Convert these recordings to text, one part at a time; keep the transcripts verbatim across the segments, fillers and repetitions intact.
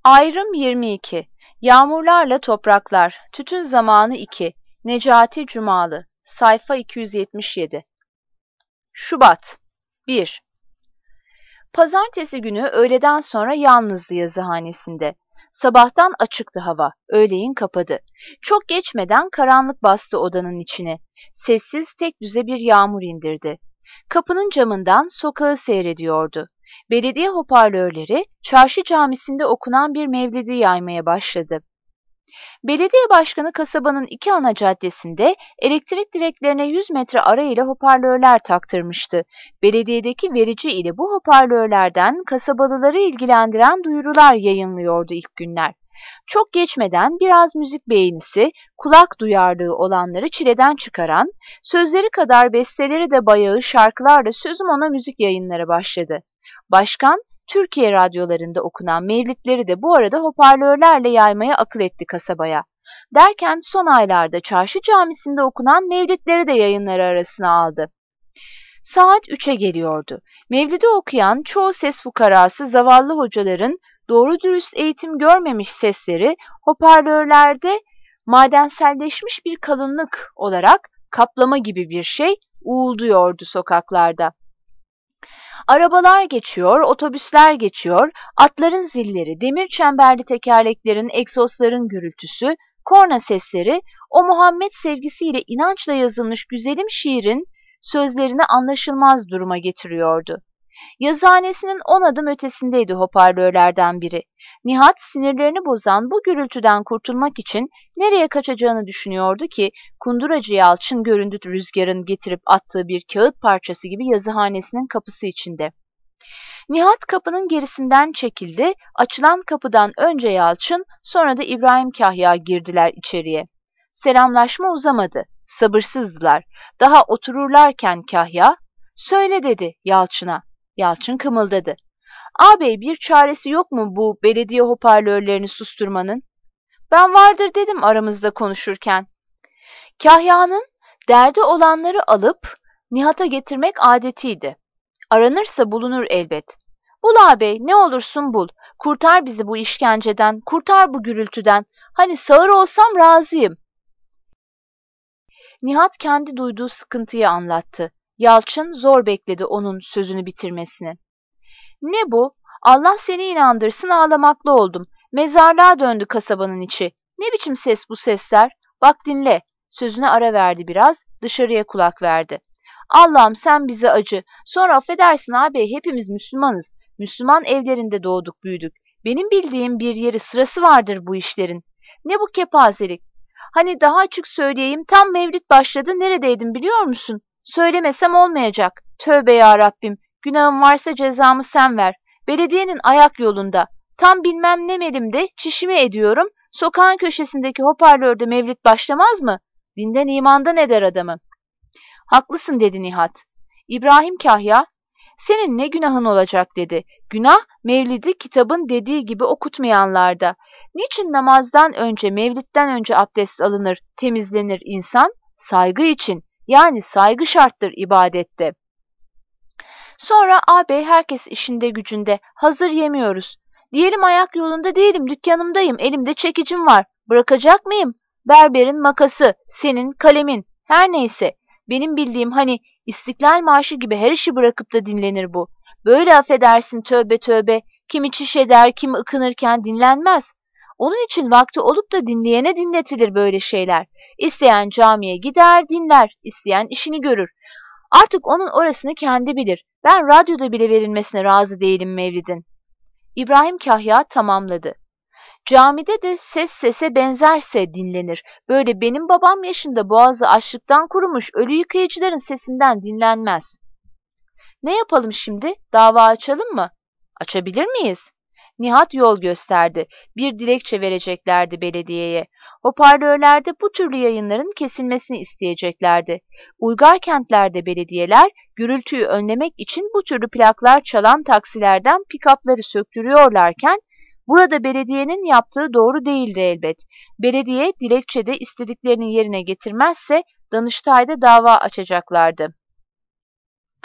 Ayrım yirmi iki. Yağmurlarla Topraklar. Tütün Zamanı iki. Necati Cumalı. Sayfa iki yüz yetmiş yedi. Şubat bir. Pazartesi günü öğleden sonra yalnızdı yazıhanesinde. Sabahtan açıktı hava, öğleyin kapadı. Çok geçmeden karanlık bastı odanın içine. Sessiz tek düze bir yağmur indirdi. Kapının camından sokağı seyrediyordu. Belediye hoparlörleri çarşı camisinde okunan bir mevlidi yaymaya başladı. Belediye başkanı kasabanın iki ana caddesinde elektrik direklerine yüz metre arayla hoparlörler taktırmıştı. Belediyedeki verici ile bu hoparlörlerden kasabalıları ilgilendiren duyurular yayınlıyordu ilk günler. Çok geçmeden biraz müzik beğenisi, kulak duyarlığı olanları çileden çıkaran, sözleri kadar besteleri de bayağı şarkılarla sözüm ona müzik yayınları başladı. Başkan, Türkiye radyolarında okunan mevlidleri de bu arada hoparlörlerle yaymaya akıl etti kasabaya. Derken son aylarda çarşı camisinde okunan mevlidleri de yayınları arasına aldı. Saat üçe geliyordu. Mevlidi okuyan çoğu ses fukarası zavallı hocaların doğru dürüst eğitim görmemiş sesleri hoparlörlerde madenselleşmiş bir kalınlık olarak kaplama gibi bir şey uğulduyordu sokaklarda. Arabalar geçiyor, otobüsler geçiyor, atların zilleri, demir çemberli tekerleklerin, egzozların gürültüsü, korna sesleri, o Muhammed sevgisiyle inançla yazılmış güzelim şiirin sözlerini anlaşılmaz duruma getiriyordu. Yazıhanesinin on adım ötesindeydi hoparlörlerden biri. Nihat sinirlerini bozan bu gürültüden kurtulmak için nereye kaçacağını düşünüyordu ki kunduracı Yalçın göründü rüzgarın getirip attığı bir kağıt parçası gibi yazıhanesinin kapısı içinde. Nihat kapının gerisinden çekildi, açılan kapıdan önce Yalçın, sonra da İbrahim Kahya girdiler içeriye. Selamlaşma uzamadı, sabırsızdılar. Daha otururlarken Kahya, "Söyle," dedi Yalçın'a. Yalçın kımıldadı. "Ağabey, bir çaresi yok mu bu belediye hoparlörlerini susturmanın?" "Ben vardır," dedim aramızda konuşurken. Kahya'nın derdi olanları alıp Nihat'a getirmek adetiydi. Aranırsa bulunur elbet. "Bul ağabey, ne olursun bul. Kurtar bizi bu işkenceden, kurtar bu gürültüden. Hani sağır olsam razıyım." Nihat kendi duyduğu sıkıntıyı anlattı. Yalçın zor bekledi onun sözünü bitirmesini. "Ne bu? Allah seni inandırsın, ağlamaklı oldum. Mezarlığa döndü kasabanın içi. Ne biçim ses bu sesler? Bak dinle." Sözüne ara verdi biraz, dışarıya kulak verdi. "Allah'ım sen bize acı. Sonra affedersin ağabey, hepimiz Müslümanız. Müslüman evlerinde doğduk büyüdük. Benim bildiğim bir yeri sırası vardır bu işlerin. Ne bu kepazelik? Hani daha açık söyleyeyim, tam mevlid başladı, neredeydin biliyor musun? Söylemesem olmayacak. Tövbe ya Rabbim, günahım varsa cezamı sen ver. Belediyenin ayak yolunda. Tam bilmem ne melimde çişimi ediyorum. Sokağın köşesindeki hoparlörde mevlid başlamaz mı? Dinden imandan eder adamı." "Haklısın," dedi Nihat. İbrahim Kahya, "Senin ne günahın olacak," dedi. "Günah mevlidi kitabın dediği gibi okutmayanlarda. Niçin namazdan önce, mevlitten önce abdest alınır, temizlenir insan? Saygı için. Yani saygı şarttır ibadette." Sonra ağabey herkes işinde gücünde. Hazır yemiyoruz. Diyelim ayak yolunda değilim, dükkanımdayım, elimde çekicim var. Bırakacak mıyım? Berberin makası, senin kalemin, her neyse. Benim bildiğim hani İstiklal Marşı gibi her işi bırakıp da dinlenir bu. Böyle affedersin tövbe tövbe, kimi çiş eder, kimi ıkınırken dinlenmez. Onun için vakti olup da dinleyene dinletilir böyle şeyler. İsteyen camiye gider, dinler, isteyen işini görür. Artık onun orasını kendi bilir. Ben radyoda bile verilmesine razı değilim mevlidin." İbrahim Kahya tamamladı. "Camide de ses sese benzerse dinlenir. Böyle benim babam yaşında boğazı açlıktan kurumuş ölü yıkayıcıların sesinden dinlenmez." "Ne yapalım şimdi? Dava açalım mı?" "Açabilir miyiz?" Nihat yol gösterdi. Bir dilekçe vereceklerdi belediyeye. Hoparlörlerde bu türlü yayınların kesilmesini isteyeceklerdi. Uygar kentlerde belediyeler gürültüyü önlemek için bu türlü plaklar çalan taksilerden pikapları söktürüyorlarken burada belediyenin yaptığı doğru değildi elbet. Belediye dilekçede istediklerini yerine getirmezse Danıştay'da dava açacaklardı.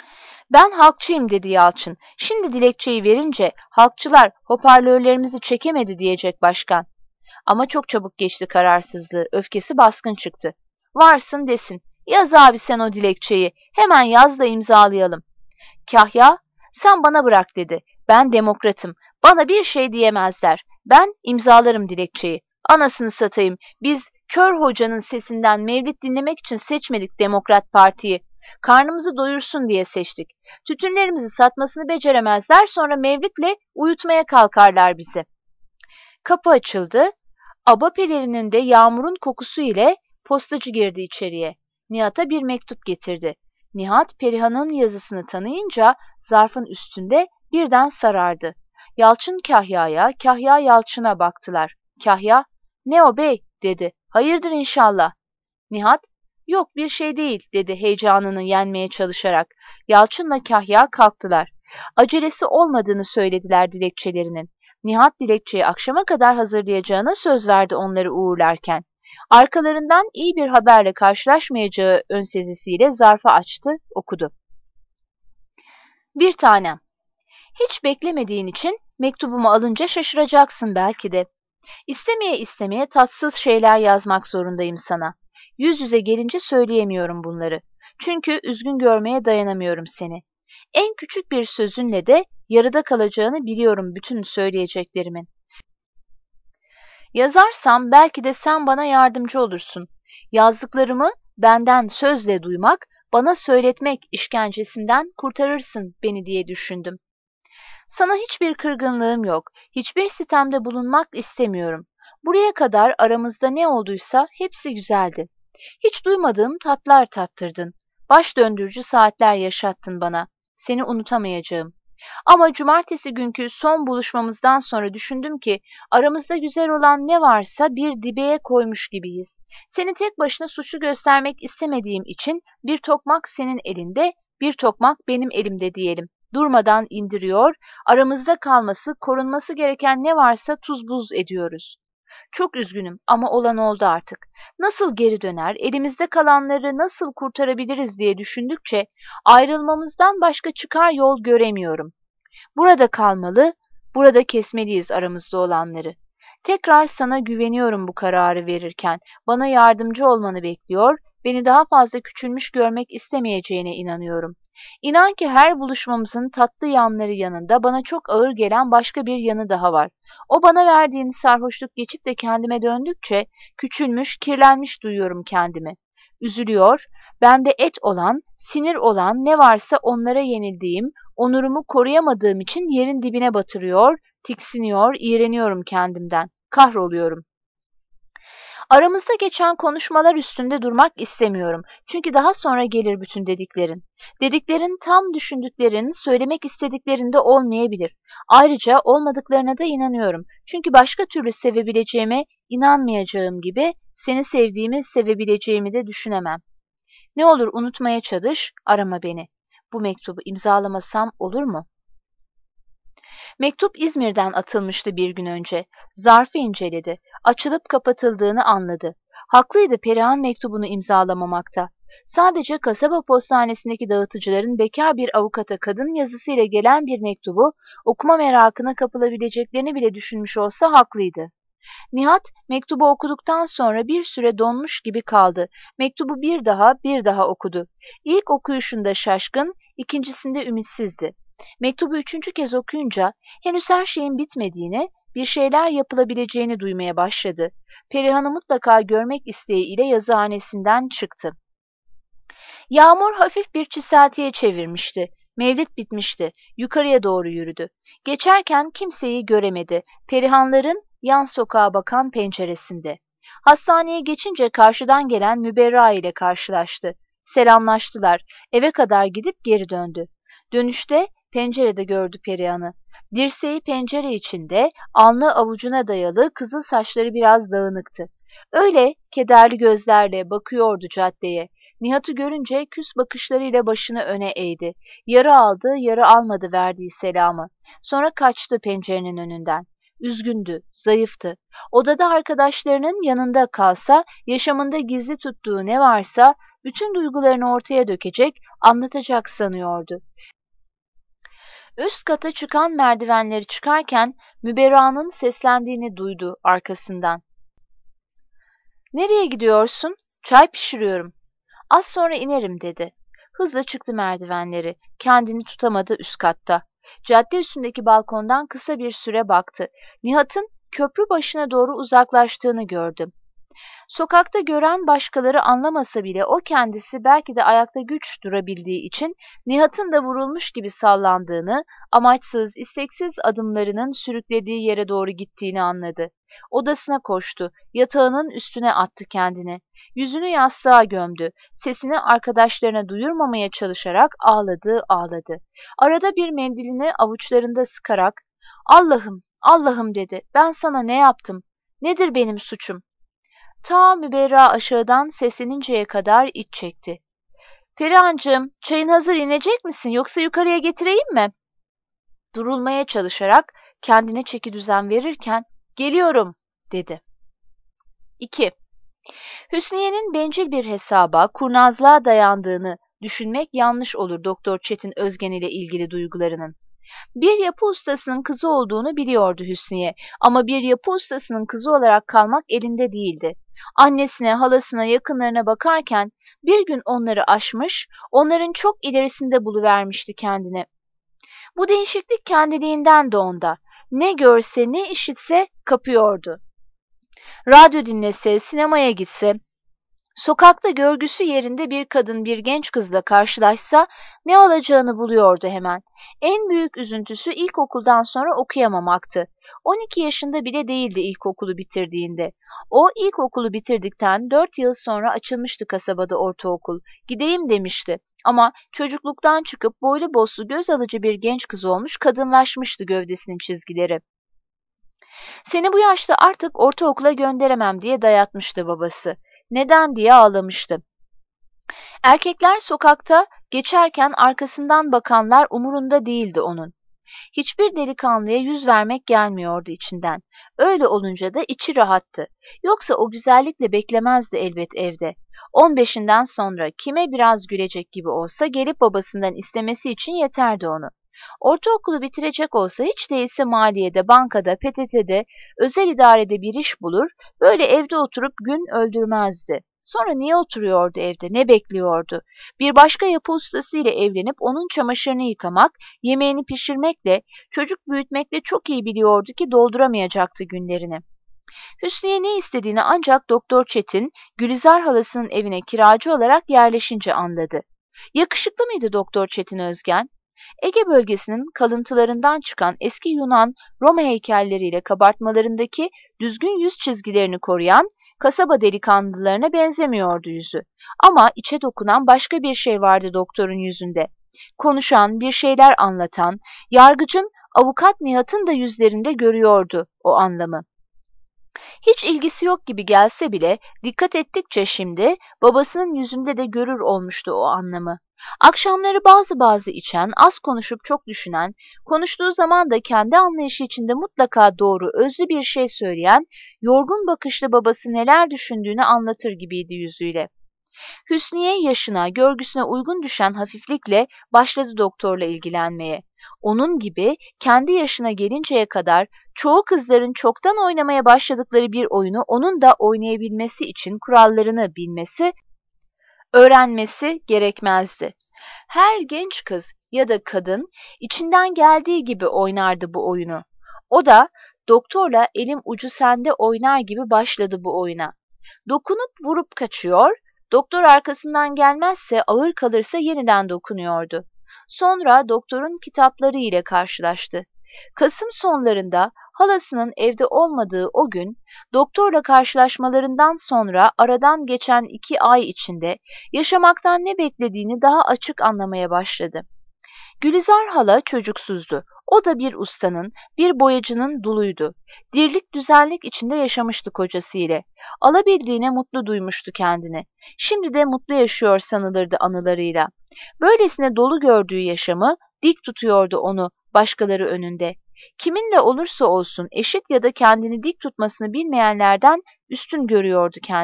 Ben halkçıyım dedi Yalçın. Şimdi dilekçeyi verince halkçılar hoparlörlerimizi çekemedi diyecek başkan. Ama çok çabuk geçti kararsızlığı, öfkesi baskın çıktı. Varsın desin, yaz abi sen o dilekçeyi, hemen yaz da imzalayalım. Kahya, sen bana bırak dedi. Ben demokratım, bana bir şey diyemezler. Ben imzalarım dilekçeyi. Anasını satayım, biz kör hocanın sesinden mevlid dinlemek için seçmedik Demokrat Parti'yi. Karnımızı doyursun diye seçtik. Tütünlerimizi satmasını beceremezler, sonra mevlidle uyutmaya kalkarlar bizi. Kapı açıldı. Aba pelerinin de yağmurun kokusu ile postacı girdi içeriye. Nihat'a bir mektup getirdi. Nihat, Perihan'ın yazısını tanıyınca zarfın üstünde birden sarardı. Yalçın Kahya'ya, Kahya Yalçın'a baktılar. Kahya, "Ne o bey?" dedi. "Hayırdır inşallah." Nihat, "Yok bir şey değil," dedi heyecanını yenmeye çalışarak. Yalçın'la Kahya kalktılar. Acelesi olmadığını söylediler dilekçelerinin. Nihat dilekçeyi akşama kadar hazırlayacağına söz verdi onları uğurlarken. Arkalarından iyi bir haberle karşılaşmayacağı önsezisiyle zarfı açtı, okudu. Bir tanem. Hiç beklemediğin için mektubumu alınca şaşıracaksın belki de. İstemeye istemeye tatsız şeyler yazmak zorundayım sana. Yüz yüze gelince söyleyemiyorum bunları. Çünkü üzgün görmeye dayanamıyorum seni. En küçük bir sözünle de yarıda kalacağını biliyorum bütün söyleyeceklerimin. Yazarsam belki de sen bana yardımcı olursun. Yazdıklarımı benden sözle duymak, bana söyletmek işkencesinden kurtarırsın beni diye düşündüm. Sana hiçbir kırgınlığım yok, hiçbir sitemde bulunmak istemiyorum. Buraya kadar aramızda ne olduysa hepsi güzeldi. Hiç duymadığım tatlar tattırdın. Baş döndürücü saatler yaşattın bana. Seni unutamayacağım. Ama cumartesi günkü son buluşmamızdan sonra düşündüm ki aramızda güzel olan ne varsa bir dibeye koymuş gibiyiz. Seni tek başına suçlu göstermek istemediğim için bir tokmak senin elinde, bir tokmak benim elimde diyelim. Durmadan indiriyor, aramızda kalması, korunması gereken ne varsa tuz buz ediyoruz. Çok üzgünüm ama olan oldu artık. Nasıl geri döner, elimizde kalanları nasıl kurtarabiliriz diye düşündükçe ayrılmamızdan başka çıkar yol göremiyorum. Burada kalmalı, burada kesmeliyiz aramızda olanları. Tekrar sana güveniyorum bu kararı verirken. Bana yardımcı olmanı bekliyor, beni daha fazla küçülmüş görmek istemeyeceğine inanıyorum. İnan ki her buluşmamızın tatlı yanları yanında bana çok ağır gelen başka bir yanı daha var. O bana verdiğin sarhoşluk geçip de kendime döndükçe küçülmüş, kirlenmiş duyuyorum kendimi. Üzülüyor, bende et olan, sinir olan ne varsa onlara yenildiğim, onurumu koruyamadığım için yerin dibine batırıyor, tiksiniyor, iğreniyorum kendimden, kahroluyorum. Aramızda geçen konuşmalar üstünde durmak istemiyorum. Çünkü daha sonra gelir bütün dediklerin. Dediklerin tam düşündüklerin, söylemek istediklerinde olmayabilir. Ayrıca olmadıklarına da inanıyorum. Çünkü başka türlü sevebileceğime inanmayacağım gibi seni sevdiğimi sevebileceğimi de düşünemem. Ne olur unutmaya çalış, arama beni. Bu mektubu imzalamasam olur mu? Mektup İzmir'den atılmıştı bir gün önce. Zarfı inceledi. Açılıp kapatıldığını anladı. Haklıydı Perihan mektubunu imzalamamakta. Sadece kasaba postanesindeki dağıtıcıların bekar bir avukata kadın yazısıyla gelen bir mektubu okuma merakına kapılabileceklerini bile düşünmüş olsa haklıydı. Nihat mektubu okuduktan sonra bir süre donmuş gibi kaldı. Mektubu bir daha bir daha okudu. İlk okuyuşunda şaşkın, ikincisinde ümitsizdi. Mektubu üçüncü kez okuyunca henüz her şeyin bitmediğini, bir şeyler yapılabileceğini duymaya başladı. Perihan'ı mutlaka görmek isteğiyle yazıhanesinden çıktı. Yağmur hafif bir çiseltiye çevirmişti. Mevlid bitmişti. Yukarıya doğru yürüdü. Geçerken kimseyi göremedi. Perihanların yan sokağa bakan penceresinde. Hastaneye geçince karşıdan gelen Müberra ile karşılaştı. Selamlaştılar. Eve kadar gidip geri döndü. Dönüşte pencerede gördü Perihan'ı. Dirseği pencere içinde, alnı avucuna dayalı, kızıl saçları biraz dağınıktı. Öyle kederli gözlerle bakıyordu caddeye. Nihat'ı görünce küs bakışlarıyla başını öne eğdi. Yarı aldı, yarı almadı verdiği selamı. Sonra kaçtı pencerenin önünden. Üzgündü, zayıftı. Odada arkadaşlarının yanında kalsa, yaşamında gizli tuttuğu ne varsa, bütün duygularını ortaya dökecek, anlatacak sanıyordu. Üst kata çıkan merdivenleri çıkarken Müberra'nın seslendiğini duydu arkasından. "Nereye gidiyorsun?" "Çay pişiriyorum." "Az sonra inerim." dedi. Hızla çıktı merdivenleri. Kendini tutamadı üst katta. Cadde üstündeki balkondan kısa bir süre baktı. Nihat'ın köprü başına doğru uzaklaştığını gördü. Sokakta gören başkaları anlamasa bile o kendisi belki de ayakta güç durabildiği için Nihat'ın da vurulmuş gibi sallandığını, amaçsız, isteksiz adımlarının sürüklediği yere doğru gittiğini anladı. Odasına koştu, yatağının üstüne attı kendini. Yüzünü yastığa gömdü, sesini arkadaşlarına duyurmamaya çalışarak ağladı ağladı. Arada bir mendilini avuçlarında sıkarak "Allah'ım, Allah'ım" dedi. "Ben sana ne yaptım? Nedir benim suçum?" Ta Müberra aşağıdan sesleninceye kadar iç çekti. "Perihancığım, çayın hazır, inecek misin yoksa yukarıya getireyim mi?" Durulmaya çalışarak kendine çekidüzen verirken "Geliyorum." dedi. İki. Hüsniye'nin bencil bir hesaba, kurnazlığa dayandığını düşünmek yanlış olur Doktor Çetin Özgen ile ilgili duygularının. Bir yapı ustasının kızı olduğunu biliyordu Hüsniye ama bir yapı ustasının kızı olarak kalmak elinde değildi. Annesine, halasına, yakınlarına bakarken bir gün onları aşmış, onların çok ilerisinde buluvermişti kendini. Bu değişiklik kendiliğinden de onda. Ne görse, ne işitse kapıyordu. Radyo dinlese, sinemaya gitse, sokakta görgüsü yerinde bir kadın bir genç kızla karşılaşsa ne alacağını buluyordu hemen. En büyük üzüntüsü ilkokuldan sonra okuyamamaktı. on iki yaşında bile değildi ilkokulu bitirdiğinde. O ilkokulu bitirdikten dört yıl sonra açılmıştı kasabada ortaokul. Gideyim demişti. Ama çocukluktan çıkıp boylu boslu göz alıcı bir genç kız olmuş, kadınlaşmıştı gövdesinin çizgileri. "Seni bu yaşta artık ortaokula gönderemem." diye dayatmıştı babası. "Neden?" diye ağlamıştı. Erkekler sokakta geçerken arkasından bakanlar umurunda değildi onun. Hiçbir delikanlıya yüz vermek gelmiyordu içinden. Öyle olunca da içi rahattı. Yoksa o güzellikle beklemezdi elbet evde. On beşinden sonra kime biraz gülecek gibi olsa gelip babasından istemesi için yeterdi onu. Ortaokulu bitirecek olsa hiç değilse maliyede, bankada, P T T'de, özel idarede bir iş bulur, böyle evde oturup gün öldürmezdi. Sonra niye oturuyordu evde, ne bekliyordu? Bir başka yapı ustası ile evlenip onun çamaşırını yıkamak, yemeğini pişirmekle, çocuk büyütmekle çok iyi biliyordu ki dolduramayacaktı günlerini. Hüsniye ne istediğini ancak Doktor Çetin, Gülizar halasının evine kiracı olarak yerleşince anladı. Yakışıklı mıydı Doktor Çetin Özgen? Ege bölgesinin kalıntılarından çıkan eski Yunan, Roma heykelleriyle kabartmalarındaki düzgün yüz çizgilerini koruyan kasaba delikanlılarına benzemiyordu yüzü. Ama içe dokunan başka bir şey vardı doktorun yüzünde. Konuşan, bir şeyler anlatan, yargıcın, avukat Nihat'ın da yüzlerinde görüyordu o anlamı. Hiç ilgisi yok gibi gelse bile dikkat ettikçe şimdi babasının yüzünde de görür olmuştu o anlamı. Akşamları bazı bazı içen, az konuşup çok düşünen, konuştuğu zaman da kendi anlayışı içinde mutlaka doğru, özlü bir şey söyleyen, yorgun bakışlı babası neler düşündüğünü anlatır gibiydi yüzüyle. Hüsniye yaşına, görgüsüne uygun düşen hafiflikle başladı doktorla ilgilenmeye. Onun gibi kendi yaşına gelinceye kadar çoğu kızların çoktan oynamaya başladıkları bir oyunu onun da oynayabilmesi için kurallarını bilmesi, öğrenmesi gerekmezdi. Her genç kız ya da kadın içinden geldiği gibi oynardı bu oyunu. O da doktorla elim ucu sende oynar gibi başladı bu oyuna. Dokunup vurup kaçıyor, doktor arkasından gelmezse ağır kalırsa yeniden dokunuyordu. Sonra doktorun kitapları ile karşılaştı. Kasım sonlarında halasının evde olmadığı o gün, doktorla karşılaşmalarından sonra aradan geçen iki ay içinde yaşamaktan ne beklediğini daha açık anlamaya başladı. Gülizar hala çocuksuzdu. O da bir ustanın, bir boyacının duluydu. Dirlik düzenlik içinde yaşamıştı kocası ile. Alabildiğine mutlu duymuştu kendini. Şimdi de mutlu yaşıyor sanılırdı anılarıyla. Böylesine dolu gördüğü yaşamı dik tutuyordu onu başkaları önünde. Kiminle olursa olsun eşit ya da kendini dik tutmasını bilmeyenlerden üstün görüyordu kendini.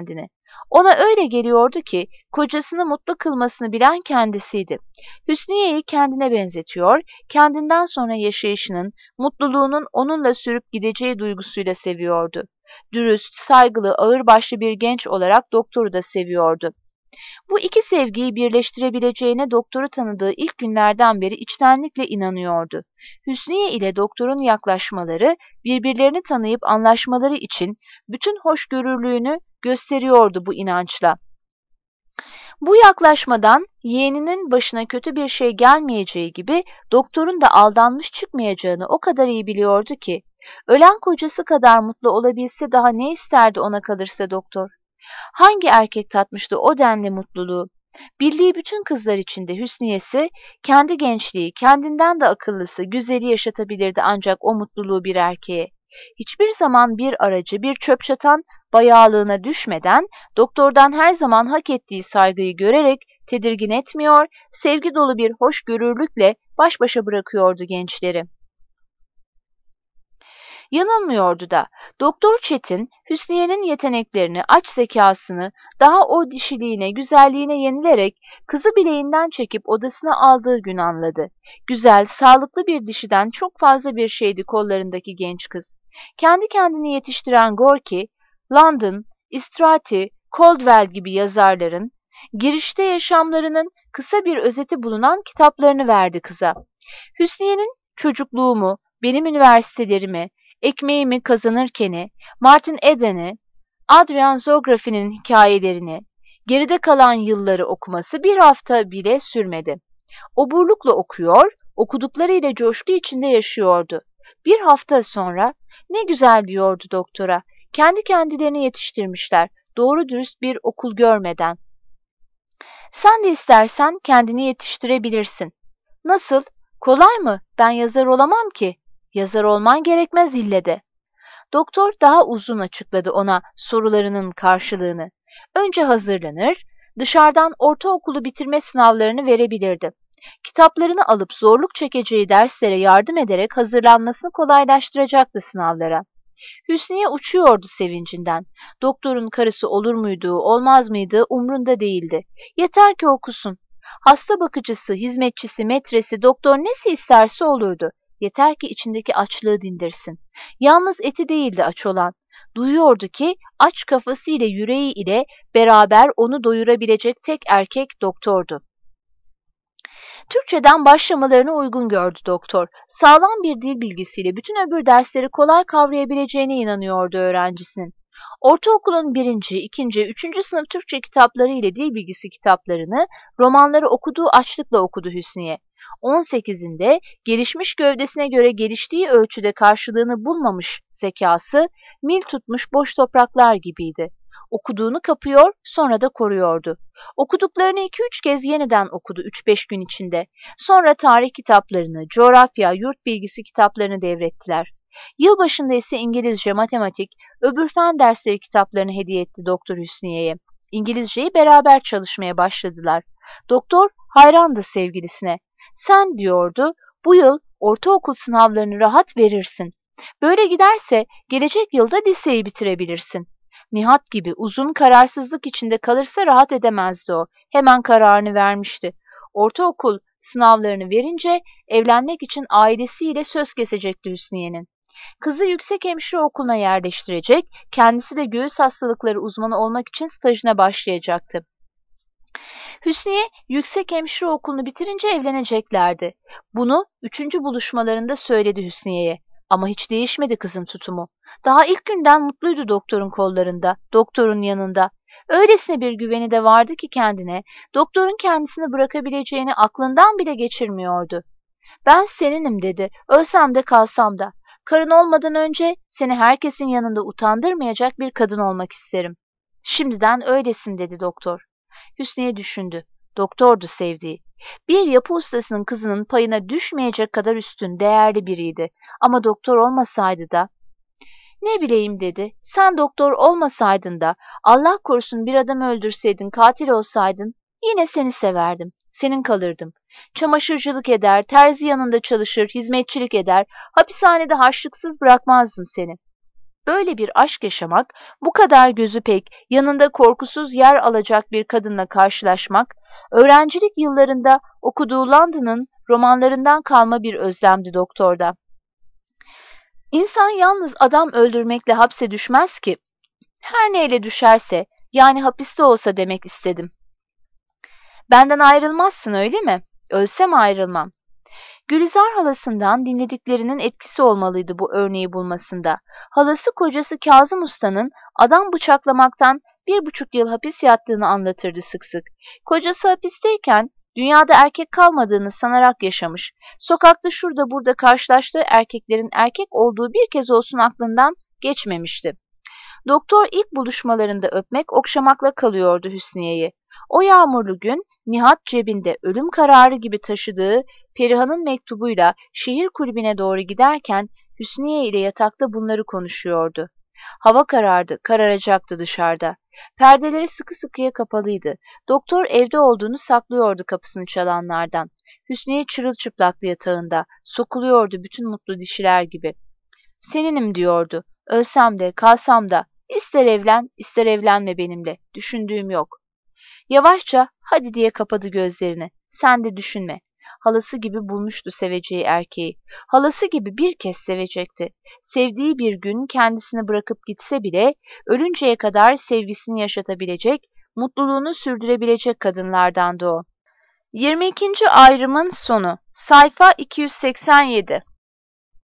Ona öyle geliyordu ki kocasını mutlu kılmasını bilen kendisiydi. Hüsniye'yi kendine benzetiyor, kendinden sonra yaşayışının, mutluluğunun onunla sürüp gideceği duygusuyla seviyordu. Dürüst, saygılı, ağırbaşlı bir genç olarak doktoru da seviyordu. Bu iki sevgiyi birleştirebileceğine doktoru tanıdığı ilk günlerden beri içtenlikle inanıyordu. Hüsniye ile doktorun yaklaşmaları, birbirlerini tanıyıp anlaşmaları için bütün hoşgörülüğünü gösteriyordu bu inançla. Bu yaklaşmadan yeğeninin başına kötü bir şey gelmeyeceği gibi doktorun da aldanmış çıkmayacağını o kadar iyi biliyordu ki, ölen kocası kadar mutlu olabilse daha ne isterdi ona kalırsa doktor? Hangi erkek tatmıştı o denli mutluluğu? Bildiği bütün kızlar içinde Hüsniyesi, kendi gençliği, kendinden de akıllısı, güzeli yaşatabilirdi ancak o mutluluğu bir erkeğe. Hiçbir zaman bir aracı, bir çöp çatan bayağılığına düşmeden, doktordan her zaman hak ettiği saygıyı görerek tedirgin etmiyor, sevgi dolu bir hoşgörülükle baş başa bırakıyordu gençleri. Yanılmıyordu da. Doktor Çetin, Hüsniye'nin yeteneklerini, aç zekasını, daha o dişiliğine, güzelliğine yenilerek kızı bileğinden çekip odasına aldığı gün anladı. Güzel, sağlıklı bir dişiden çok fazla bir şeydi kollarındaki genç kız. Kendi kendini yetiştiren Gorki, London, Istrati, Caldwell gibi yazarların, girişte yaşamlarının kısa bir özeti bulunan kitaplarını verdi kıza. Hüsniye'nin çocukluğumu, benim üniversitelerimi, ekmeğimi kazanırken'i, Martin Eden'i, Adrian Zografi'nin hikayelerini, geride kalan yılları okuması bir hafta bile sürmedi. Oburlukla okuyor, okuduklarıyla coşku içinde yaşıyordu. Bir hafta sonra, ne güzel diyordu doktora, kendi kendilerini yetiştirmişler, doğru dürüst bir okul görmeden. Sen de istersen kendini yetiştirebilirsin. Nasıl? Kolay mı? Ben yazar olamam ki. Yazar olman gerekmez ille de. Doktor daha uzun açıkladı ona sorularının karşılığını. Önce hazırlanır, dışarıdan ortaokulu bitirme sınavlarını verebilirdi. Kitaplarını alıp zorluk çekeceği derslere yardım ederek hazırlanmasını kolaylaştıracaktı sınavlara. Hüsniye uçuyordu sevincinden. Doktorun karısı olur muydu, olmaz mıydı umrunda değildi. Yeter ki okusun. Hasta bakıcısı, hizmetçisi, metresi, doktor nesi isterse olurdu. Yeter ki içindeki açlığı dindirsin. Yalnız eti değildi aç olan. Duyuyordu ki aç kafası ile yüreği ile beraber onu doyurabilecek tek erkek doktordu. Türkçeden başlamalarını uygun gördü doktor. Sağlam bir dil bilgisiyle bütün öbür dersleri kolay kavrayabileceğine inanıyordu öğrencisinin. Ortaokulun birinci, ikinci, üçüncü sınıf Türkçe kitapları ile dil bilgisi kitaplarını, romanları okuduğu açlıkla okudu Hüsniye. on sekizinde gelişmiş gövdesine göre geliştiği ölçüde karşılığını bulmamış zekası, mil tutmuş boş topraklar gibiydi. Okuduğunu kapıyor, sonra da koruyordu. Okuduklarını iki üç kez yeniden okudu üç beş gün içinde. Sonra tarih kitaplarını, coğrafya, yurt bilgisi kitaplarını devrettiler. Yılbaşında ise İngilizce, matematik, öbür fen dersleri kitaplarını hediye etti Doktor Hüsniye'ye. İngilizceyi beraber çalışmaya başladılar. Doktor hayrandı sevgilisine. Sen diyordu, bu yıl ortaokul sınavlarını rahat verirsin. Böyle giderse gelecek yılda liseyi bitirebilirsin. Nihat gibi uzun kararsızlık içinde kalırsa rahat edemezdi o. Hemen kararını vermişti. Ortaokul sınavlarını verince evlenmek için ailesiyle söz kesecekti Hüsniye'nin. Kızı yüksek hemşire okuluna yerleştirecek, kendisi de göğüs hastalıkları uzmanı olmak için stajına başlayacaktı. Hüsniye yüksek hemşire okulunu bitirince evleneceklerdi. Bunu üçüncü buluşmalarında söyledi Hüsniye'ye. Ama hiç değişmedi kızın tutumu. Daha ilk günden mutluydu doktorun kollarında, doktorun yanında. Öylesine bir güveni de vardı ki kendine, doktorun kendisini bırakabileceğini aklından bile geçirmiyordu. Ben seninim dedi, ölsem de kalsam da. Karın olmadan önce seni herkesin yanında utandırmayacak bir kadın olmak isterim. Şimdiden öylesin dedi doktor. Hüsniye düşündü. Doktordu sevdiği. Bir yapı ustasının kızının payına düşmeyecek kadar üstün, değerli biriydi. Ama doktor olmasaydı da... Ne bileyim dedi. Sen doktor olmasaydın da, Allah korusun bir adam öldürseydin, katil olsaydın, yine seni severdim. Senin kalırdım. Çamaşırcılık eder, terzi yanında çalışır, hizmetçilik eder, hapishanede harçlıksız bırakmazdım seni. Böyle bir aşk yaşamak, bu kadar gözü pek, yanında korkusuz yer alacak bir kadınla karşılaşmak, öğrencilik yıllarında okuduğu London'ın romanlarından kalma bir özlemdi doktorda. İnsan yalnız adam öldürmekle hapse düşmez ki. Her neyle düşerse, yani hapiste olsa demek istedim. Benden ayrılmazsın öyle mi? Ölsem ayrılmam. Gülizar halasından dinlediklerinin etkisi olmalıydı bu örneği bulmasında. Halası kocası Kazım Usta'nın adam bıçaklamaktan bir buçuk yıl hapis yattığını anlatırdı sık sık. Kocası hapisteyken dünyada erkek kalmadığını sanarak yaşamış. Sokakta şurada burada karşılaştığı erkeklerin erkek olduğu bir kez olsun aklından geçmemişti. Doktor ilk buluşmalarında öpmek, okşamakla kalıyordu Hüsniye'yi. O yağmurlu gün Nihat cebinde ölüm kararı gibi taşıdığı Perihan'ın mektubuyla şehir kulübüne doğru giderken Hüsniye ile yatakta bunları konuşuyordu. Hava karardı, kararacaktı dışarıda. Perdeleri sıkı sıkıya kapalıydı. Doktor evde olduğunu saklıyordu kapısını çalanlardan. Hüsniye çırılçıplaktı yatağında, sokuluyordu bütün mutlu dişiler gibi. Seninim diyordu, ölsem de kalsam da, ister evlen ister evlenme benimle, düşündüğüm yok. Yavaşça hadi diye kapadı gözlerini. Sen de düşünme. Halası gibi bulmuştu seveceği erkeği. Halası gibi bir kez sevecekti. Sevdiği bir gün kendisini bırakıp gitse bile ölünceye kadar sevgisini yaşatabilecek, mutluluğunu sürdürebilecek kadınlardandı o. yirmi ikinci ayrımın sonu. Sayfa iki yüz seksen yedi.